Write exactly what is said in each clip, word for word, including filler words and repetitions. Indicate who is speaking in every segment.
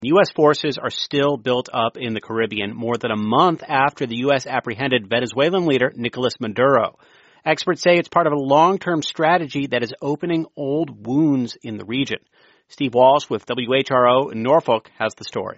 Speaker 1: U S forces are still built up in the Caribbean more than a month after the U S apprehended Venezuelan leader Nicolas Maduro. Experts say it's part of a long-term strategy that is opening old wounds in the region. Steve Walsh with W H R O in Norfolk has the story.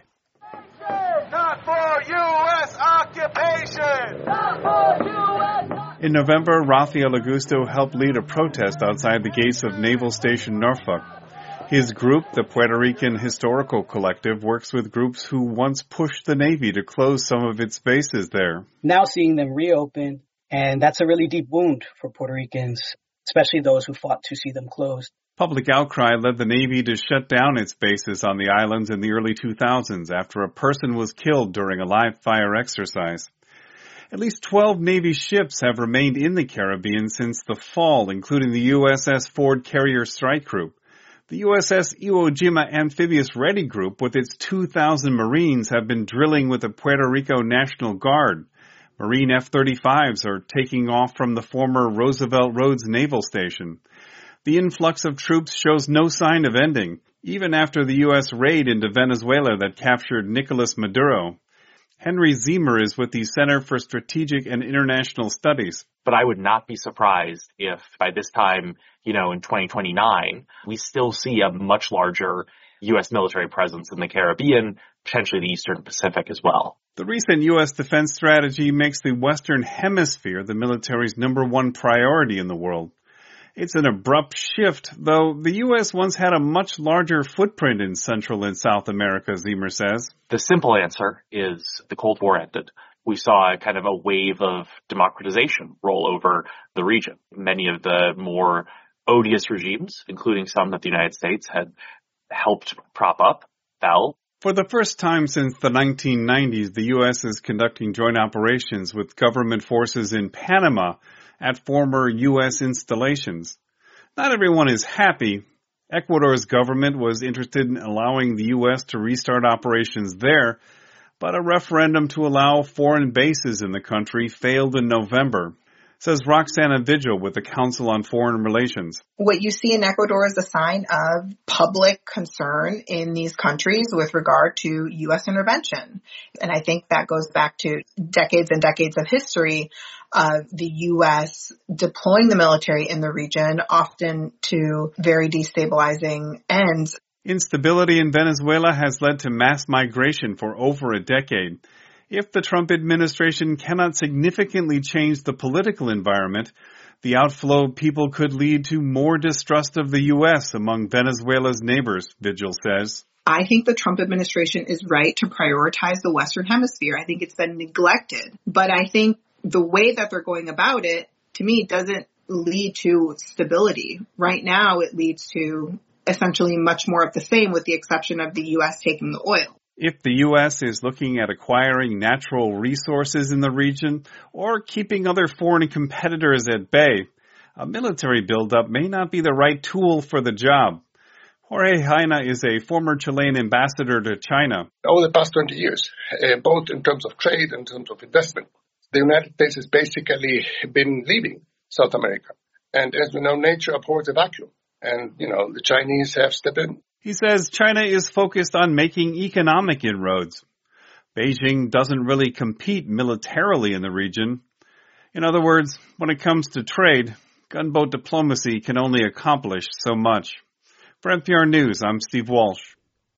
Speaker 2: Not for U S occupation! Not for U S
Speaker 3: In November, Rafael Augusto helped lead a protest outside the gates of Naval Station Norfolk. His group, the Puerto Rican Historical Collective, works with groups who once pushed the Navy to close some of its bases there.
Speaker 4: Now seeing them reopen, and that's a really deep wound for Puerto Ricans, especially those who fought to see them closed.
Speaker 3: Public outcry led the Navy to shut down its bases on the islands in the early two thousands after a person was killed during a live fire exercise. At least twelve Navy ships have remained in the Caribbean since the fall, including the U S S Ford Carrier Strike Group. The U S S Iwo Jima Amphibious Ready Group, with its two thousand Marines, have been drilling with the Puerto Rico National Guard. Marine F thirty-fives are taking off from the former Roosevelt Roads Naval Station. The influx of troops shows no sign of ending, even after the U S raid into Venezuela that captured Nicolas Maduro. Henry Ziemer is with the Center for Strategic and International Studies.
Speaker 5: But I would not be surprised if by this time, you know, in twenty twenty-nine, we still see a much larger U S military presence in the Caribbean, potentially the Eastern Pacific as well.
Speaker 3: The recent U S defense strategy makes the Western Hemisphere the military's number one priority in the world. It's an abrupt shift, though the U S once had a much larger footprint in Central and South America, Ziemer says.
Speaker 5: The simple answer is the Cold War ended. We saw kind of a wave of democratization roll over the region. Many of the more odious regimes, including some that the United States had helped prop up, fell.
Speaker 3: For the first time since the nineteen nineties, the U S is conducting joint operations with government forces in Panama at former U S installations. Not everyone is happy. Ecuador's government was interested in allowing the U S to restart operations there, but a referendum to allow foreign bases in the country failed in November, says Roxana Vigil with the Council on Foreign Relations.
Speaker 6: What you see in Ecuador is a sign of public concern in these countries with regard to U S intervention. And I think that goes back to decades and decades of history of the U S deploying the military in the region, often to very destabilizing ends.
Speaker 3: Instability in Venezuela has led to mass migration for over a decade. If the Trump administration cannot significantly change the political environment, the outflow of people could lead to more distrust of the U S among Venezuela's neighbors, Vigil says.
Speaker 6: I think the Trump administration is right to prioritize the Western Hemisphere. I think it's been neglected. But I think the way that they're going about it, to me, doesn't lead to stability. Right now, it leads to essentially much more of the same, with the exception of the U S taking the oil.
Speaker 3: If the U S is looking at acquiring natural resources in the region or keeping other foreign competitors at bay, a military buildup may not be the right tool for the job. Jorge Jaina is a former Chilean ambassador to China.
Speaker 7: Over the past twenty years, uh, both in terms of trade and in terms of investment, the United States has basically been leaving South America. And as we know, nature abhors a vacuum. And, you know, the Chinese have stepped in.
Speaker 3: He says China is focused on making economic inroads. Beijing doesn't really compete militarily in the region. In other words, when it comes to trade, gunboat diplomacy can only accomplish so much. For N P R News, I'm Steve Walsh.